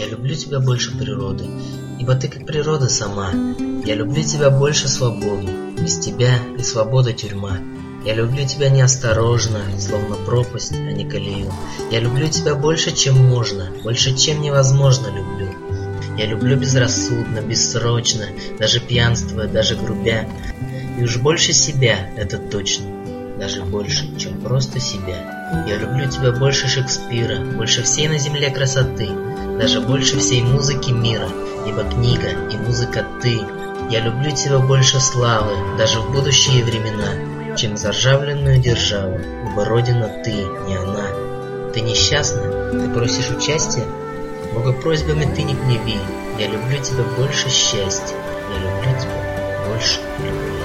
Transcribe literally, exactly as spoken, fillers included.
Я люблю тебя больше природы, ибо ты как природа сама. Я люблю тебя больше свободу, без тебя и свобода тюрьма. Я люблю тебя неосторожно, словно пропасть, а не колею. Я люблю тебя больше, чем можно, больше, чем невозможно люблю. Я люблю безрассудно, бессрочно, даже пьянствуя, даже грубя. И уж больше себя, это точно, даже больше, чем просто себя. Я люблю тебя больше Шекспира, больше всей на земле красоты, даже больше всей музыки мира, ибо книга и музыка ты. Я люблю тебя больше славы, даже в будущие времена, чем заржавленную державу, ибо родина ты, не она. Ты несчастна? Ты просишь участия? Богопросьбами ты не гневи. Я люблю тебя больше счастья. Я люблю тебя больше любви.